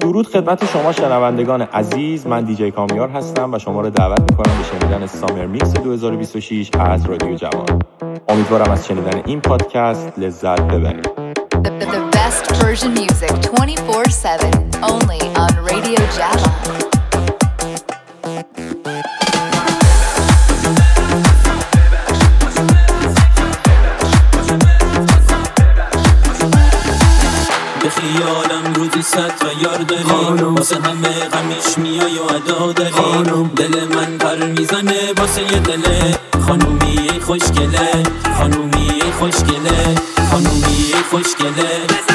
درود خدمت شما شنوندگان عزیز، من دیجی کامیار هستم و شما رو دعوت میکنم به شنیدن سامر میکس 2026 از رادیو جوان. امیدوارم از شنیدن این پادکست لذت ببرید. The best Persian music 24/7 only on Radio Java. به خیالم روزی 100 و یار داری، واسه همه غمیش میای و ادا داری. دل من پر میزنه واسه یه دل خانومی خوشگله، خانومی خوشگله، خانومی خوشگله.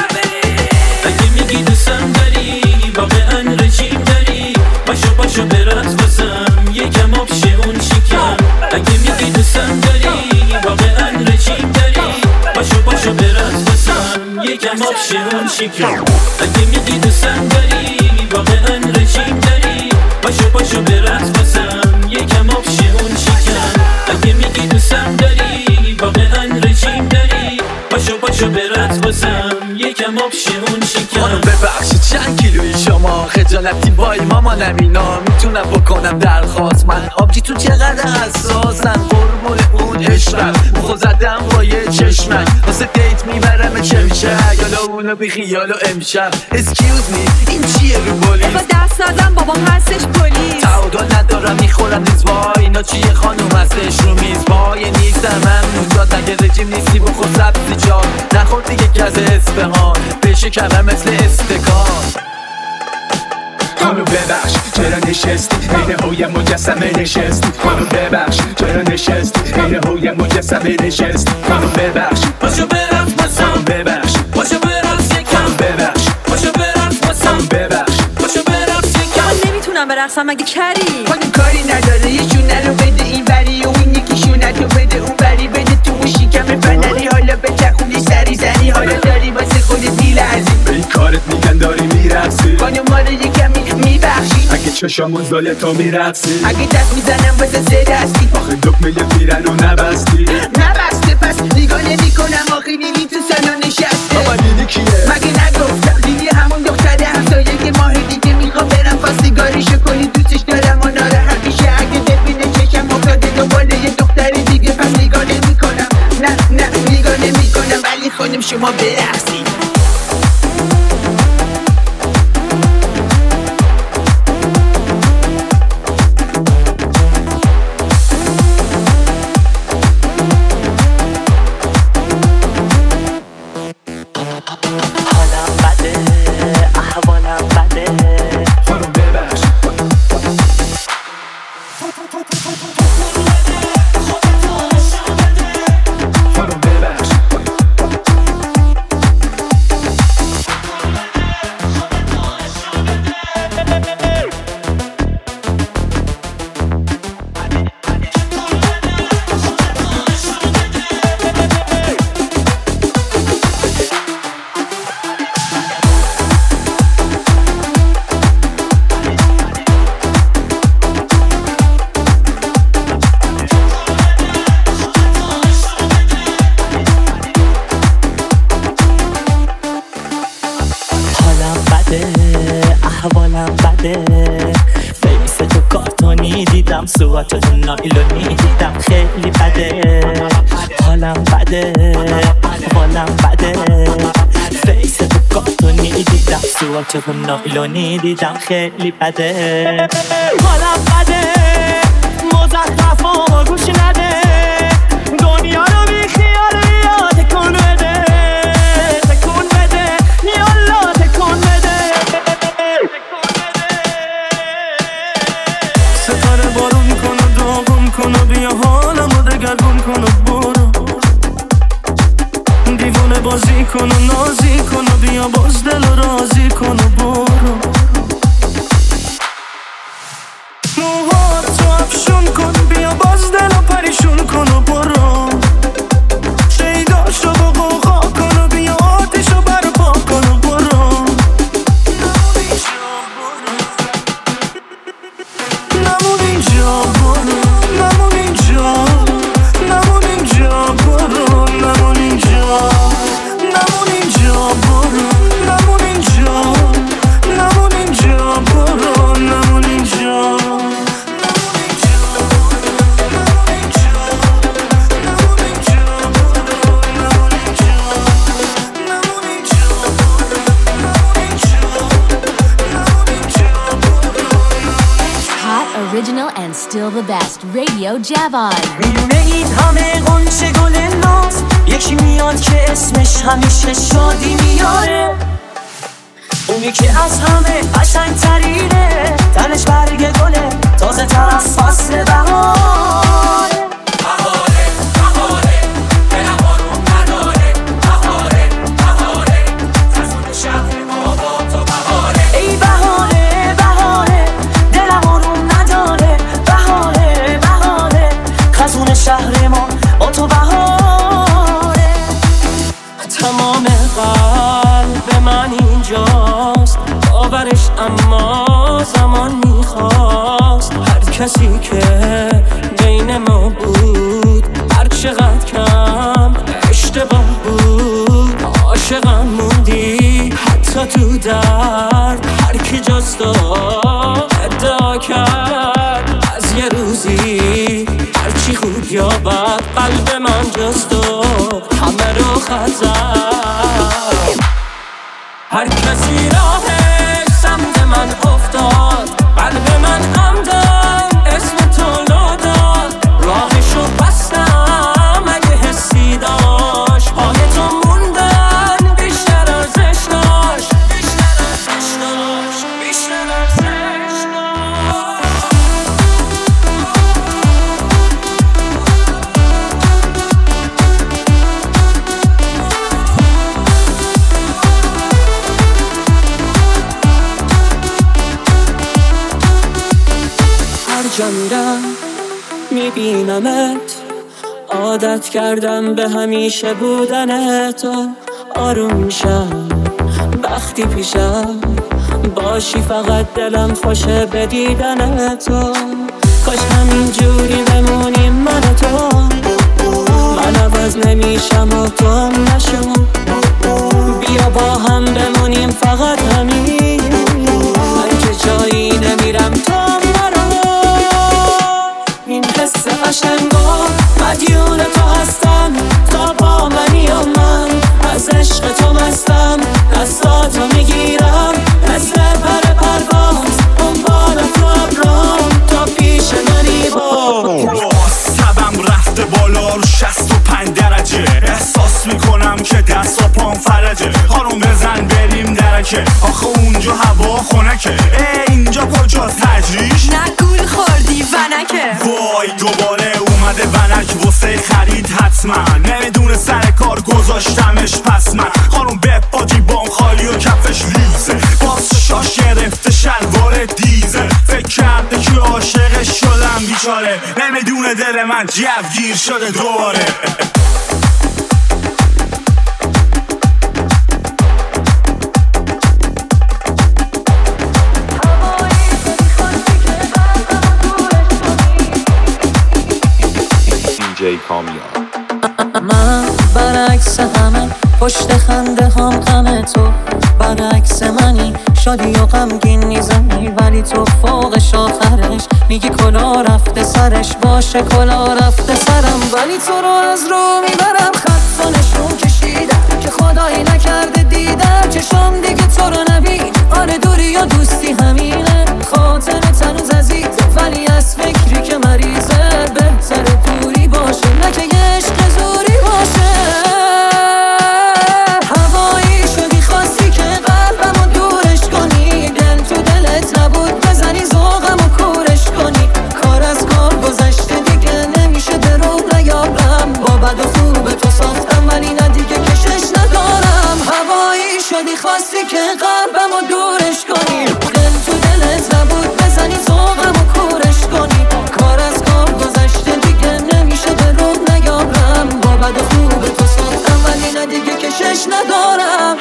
اگه میگی دوستم داری واقعا رژیم داری، باشو برات واسم یکم آب شه اون شکم. اگه میگی دوستم داری واقعا رژیم داری، باشو برات واسم یکم آب شه اون شکم. اگه میگی دوستم داری واقعا رژیم داری، باشو برات واسم یکم آب شه اون شکم. اگه میگی دوستم داری واقعا رژیم داری، باشو برات واسم یکم آب شه اون شکم. منو ببخشید چند کیلویی شما، خجالتی وای مامانم اینا میتونم بکنم درخواست. من آبجیتون چقدر حساسن، قربون اون عشقم خود زدم با یه چشمک، واسه دیت میبرم چه میشه یالا اونو بی خیال و امشب. اسکیوز می این چیه رو بولیس؟ با دست نزن بابام هستش پلیس. تعادل ندارم میخورم نیز وای اینا چیه خانوم هستش رو میز وای نیستم من نوزاد. اگه رژیم نیستی بخور سبزی جان، نخور دیگه کز اسفهان بشه کمر مثل استکان. خانو ببخش چرا نشستی بین هوی مجسمه نشستی. خانو ببخش چرا نشستی بین هوی مجسمه نشستی. خانو ببخش باشو برات واسم، ببخش باشو برات یکم، ببخش باشو برات واسم، ببخش باشو برات یکم. من نمیتونم برقصم مگه کری؟ خانم کاری نداره یه شونه رو بده این بری و این یکی شونه تو بده اون بری، بده تو و شیکم فنری حالا به چخونی سری زنی حالا داری واسه خودت میلرزی. به این کارت میگن داری میرقصی، خانم ما رو یکمی میبخشی. اگه چشامون زال تو میرقصی، اگه دست میزنم واسه سه دستی، آخه دکمه پیرن رو نبستی. نبسته پس نگاه نمی کنم آخه نیمی تو سالن نشسته. بابا دیدی کیه؟ مگه نگفتم دیدی همون دختره همسایه که ماه دیگه میخوام برم خواستگاریشو کنی، دوستش دارم و ناراحت میشه اگه ببینه چشم افتاده دنبال یه دختر دیگه. پس نگاه نمی کنم، نه نگاه نمی کنم، ولی خانم شما برقصی. صورتتون نایلونی دیدم خیلی بده، حالم بده، حالم بده. فیس تو کارتونی دیدم صورتتون نایلونی دیدم خیلی بده، حالم بده. مزخرف و گوش نده، دنیا رو بی خیال بیا تکون بده، تکون بده، یالا تکون بده. ستاره بارون کن و داغون کن و بیا حالمو دگرگون کن و برو، دیوونه بازی کن و نازی کن و بیا باز دل و رازی کن و برو. موهاتو افشون کن بیا باز دل و پریشون کن و برو، شیداشو با قوقا کن و بیا آتیشو برپا کن و برو. نمون اینجا برو، نمون اینجا، نمون اینجا برو، نمون اینجا، نمون اینجا برو، نمون اینجا، نمون اینجا. original and still the best Radio Javon. میونه این همه غنچه گل ناز، یکی میاد که اسمش همیشه شادی میاره، اونی که از همه قشنگ ترینه، تنش برگ گله تازه تر از فصل بهاره. شهر ما با تو بهاره، تمام قلب من اینجاست باورش، اما زمان میخواست هر کسی که بین ما بود هر چقدر کم اشتباه بود، عاشقم موندی حتی تو درد، هر کی جاست ادعا کرد از یه روزی هرچی خوب یا بد قلب من جست و همه رو خزد، هر کسی راهش سمت من افتاد، قلب من همدم اسم تو لو داد، راهشو بستم اگه حسی داشت، پای تو موندن بیشتر ارزش داشت، بیشتر ارزش داشت، بیشتر ارزش داشت. جا میرم میبینمت، عادت کردم به همیشه بودنت، آروم میشم وقتی پیشم باشی، فقط دلم خوشه به دیدنت، کاش همین جوری بمونیم من و تو، من عوض نمیشم و تو هم نشو، بیا با هم بمونیم فقط همین، من که جایی نمیرم تو حس قشنگا مدیون تو هستم، تا با منی و من از عشق تو مستم، دستاتو میگیرم مثل پر پرواز، دنبال تو ابرام تا پیش منی باز، تبم رفته بالا رو 65 درجه، احساس میکنم که دست و پام فرجه، خانم بزن بریم درکه، آخه اونجا هوا خنکه، اینجا کجا تجریش؟ نگول خوردی ونکه، وای دوباره اومده ونک واسه خرید حتما، نمیدونه سر کار گذاشتمش پس من، خانم بپاجی بام خالی و کفش لیزه، باز شاش گرفته شلوار دیزه، فکر کرده که عاشقش شدم بیچاره، نمیدونه دل من جوگیر شده دوباره. من برعکس همه پشت خنده هم غم تو، برعکس منی شادی و غمگین میزنی، ولی تو فوقش آخرش میگی کلا رفته سرش، باشه کلا رفته سرم، ولی تو رو از رو میبرم، خط و نشون کشیدم که خدایی نکرده دیدم چشم دیگه تو رو نبین، آره دوری یا دوستی همینه، خاطرت هنوز عزیزه ولی از فکری که مریضه، بهتره دوری باشه نه که عشق زوری باشه، هوایی شدی خواستی که قلبمو دورش کنی، دل تو دلت نبود بزنی ذوقمو کورش کنی، کار از کار گذشته دیگه نمیشه درو نیارم، با بد و خوب تو ساختم ولی نه دیگه کشش ندارم، هوایی شدی خواستی که قلبمو دورش کنی، دل تو دلت نبود بزنی ذوقمو کورش کنی، کار از کار گذشته دیگه نمیشه درو نیارم، با بد و خوب تو ساختم ولی نه دیگه کشش ندارم.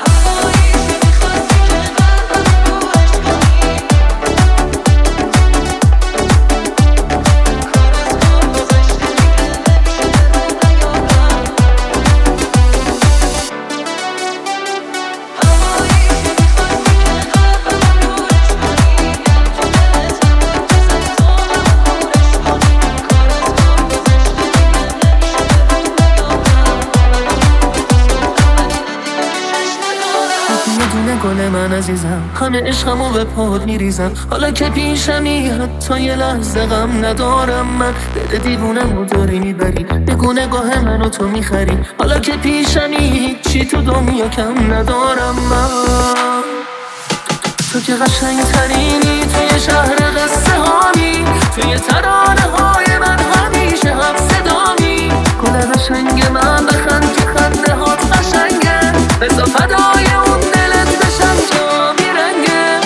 میدونه گل من عزیزم، همه عشقمو به پات میریزم. حالا که پیشمی حتی یه لحظه غم ندارم من. دل دیوونمو داری میبری، بگو نگاه منو تو میخری. حالا که پیشمی هیچی تو دنیا کم ندارم من. تو که قشنگ ترینی توی شهر قصه هامی، توی ترانه های من همیشه هم صدامی. گل قشنگ من بخند که خنده هات قشنگه، بزا فدای اون دلت بشم جا بیرنگه.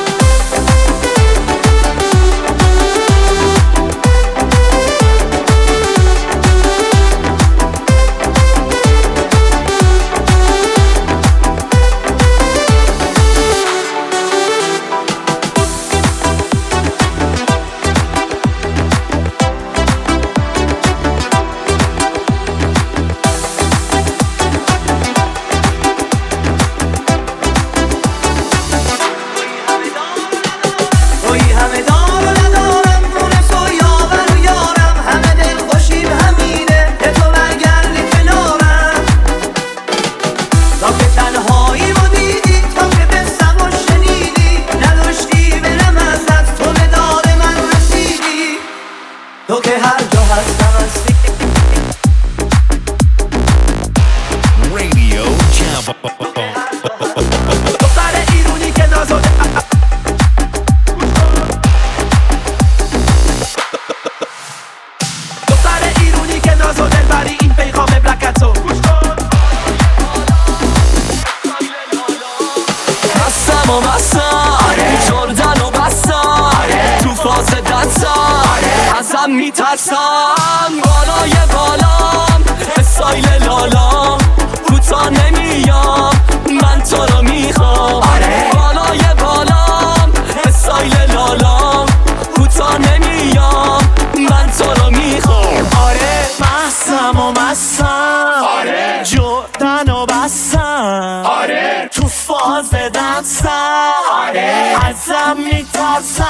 میترسم بالای بالام استایل لالام کوتا نمیام من تو رو میخوام. بالای بالام استایل لالام کوتا نمیام من تو رو میخوام. آره مستم و مستم، آره جردن و بستم، آره تو فاز دستم، آره ازم میترسم.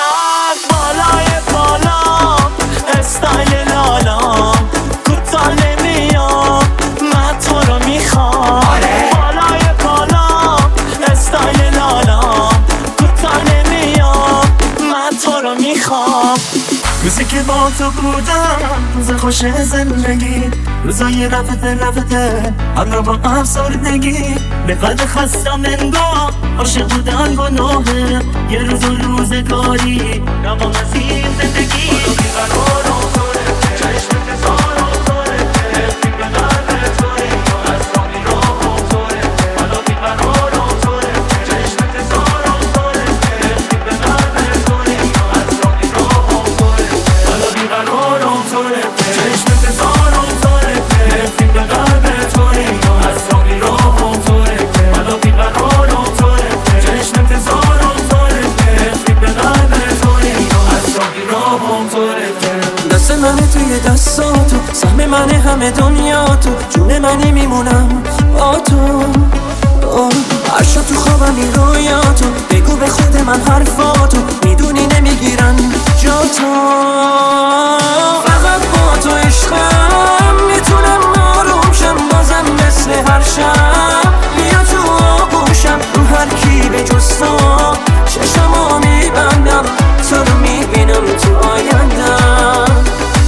بالای بالام استایل لالام کوتا نمیام من تو رو میخوام. بالای بالام استایل لالام کوتا نمیام من تو رو میخوام. روزی که با تو بودم روز خوش زندگی، روزای رفته من رو با افسردگی. به قلب خستم انگار عاشق بودن گناهه، یه روز و روزگاری نمام از این زندگی. دست منه توی دستاتو، سهم منه همه دنیا تو، جون منی میمونم با تو. هر شب تو خوابم این رویاتو، بگو به خود من حرفاتو، میدونی نمیگیرن جا تو. فقط با تو عشقم میتونم آروم شم، بازم مثل هر شب بیا تو آغوشم. رو هر کی به جز تو چشمو میبندم، تو رو میبینم تو آیندم.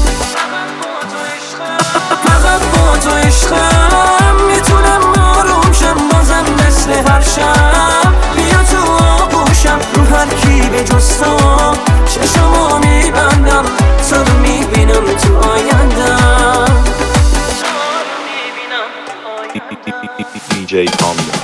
فقط با تو عشقم میتونم آروم شم، بازم مثل هر شب بیا تو آغوشم. رو هر کی به جز تو چشمو میبندم، تو رو میبینم تو آیندم. DJ کامیار.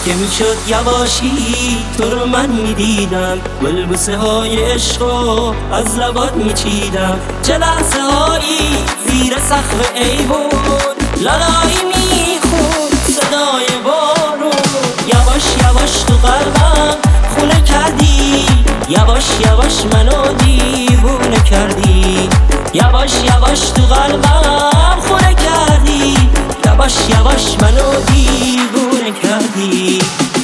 که میشد یواشی تو رو من میدیدم، بلبوسه های عشقو از لبات میچیدم. چه لحظه هایی زیر سقف ایوون لالایی میخون صدای بارون. یواش یواش تو قلبم خونه کردی، یواش یواش منو دیوونه کردی. یواش یواش تو قلبم خونه کردی، یواش یواش منو دیوونه کردی.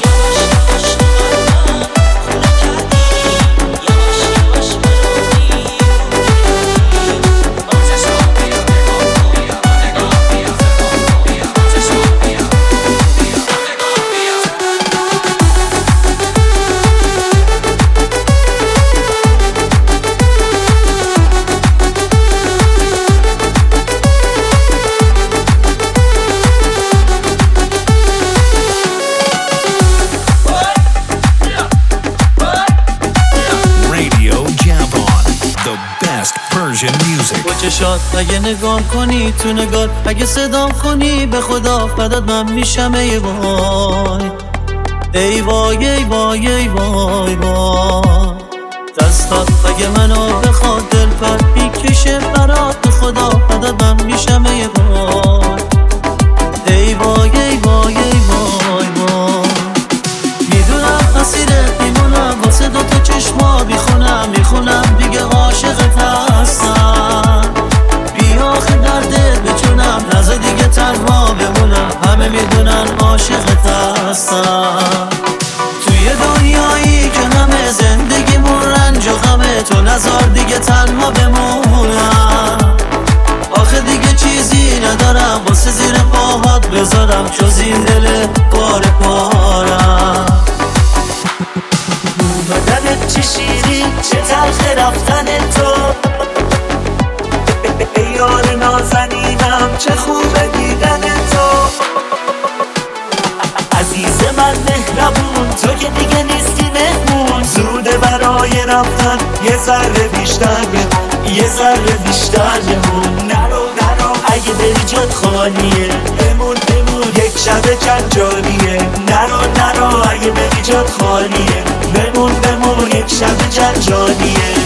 چشات اگه نگام کنی تو نگار، اگه صدام کنی به خدا فدات من میشم. ای وای ای وای ای وای ای وای وای. دستات اگه منو بخواد دل پر میکشه برات به خدا فدات من میشم. ای وای ای وای ای وای ای وای وای. میدونم اسیرت میمونم واسه دوتا چشما میخونم دیگه عاشقت هستم. بیا آخه دردت بچونم نزا دیگه تنها بمونم، همه میدونن عاشقت هستم. توی دنیایی که همه زندگیمون رنج و غمه، تو نزار دیگه تنها بمونم. آخه دیگه چیزی ندارم واسه زیر پاهات بذارم جز این دل پاره پارم. بدنت چه شیرین چه تلخ رفتن تو، ای یار نازنینم چه خوبه دیدن تو. عزیز من مهربون تو که دیگه نیستی مهمون، زوده برای رفتن یه ذره بیشتر بمون، یه ذره بیشتر بمون. نرو اگه دلی جات خالیه بمون یک شب جنجالیه. نرو اگه دلی جات خالیه بمون یک شب جنجالیه.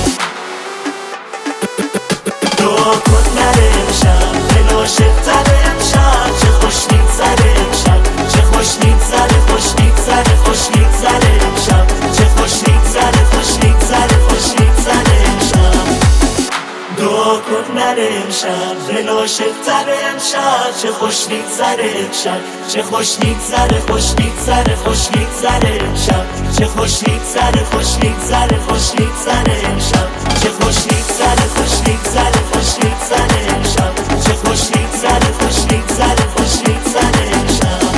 دعا کن نره امشب دل عاشق‌تر امشب، چه خوش میگذره امشب، چه خوش میگذره خوش میگذره خوش میگذره امشب، چه خوش میگذره خوش میگذره خوش میگذره امشب. دعا کن نره امشب دل عاشق‌تر امشب، چه خوش میگذره امشب، چه خوش میگذره خوش میگذره خوش میگذره امشب، چه خوش میگذره خوش میگذره خوش میگذره امشب، چه خوش میگذره خوش میگذره خوش میگذره امشب، چه خوش میگذره خوش میگذره خوش میگذره امشب.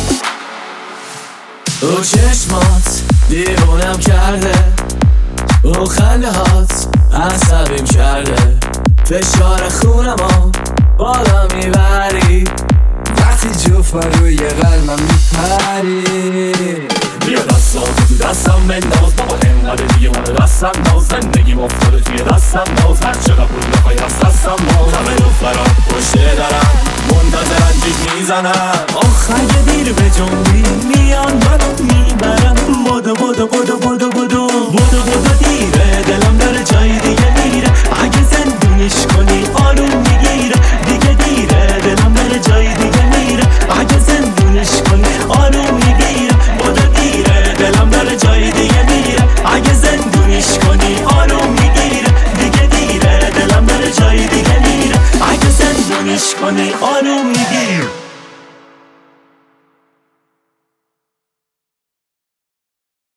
او چشمات دیوونم کرده، او خنده هات عصبیم کرده، فشار خونمو بالا میبری وقتی جوفا روی قلبم میپری. بیا دستاتو تو دستم بنداز بابا انقدر دیگه اون دستم ناز، زندگیم افتاده توی دستم ناز، هر چقدر پول بخوای از دستم باز. همه دختران پشت درم منتظرن جیگ میزنن، آخ اگه دیر به جنبی میان منو میبرن. بودو بودو بودو بودو بودو بودو بودو دیره دلم داره جای دیگه میره، اگه زندونیش کنی آروم میگیره. دیگه دیره دلم داره جای دیگه میره، اگه زندونیش کنی آروم میگیره. بودو دیره دلم داره جای دیگه میره، اگه زندونیش کنی آروم میگیره. دیگه دیره دلم داره جای دیگه میره، اگه زندونیش کنی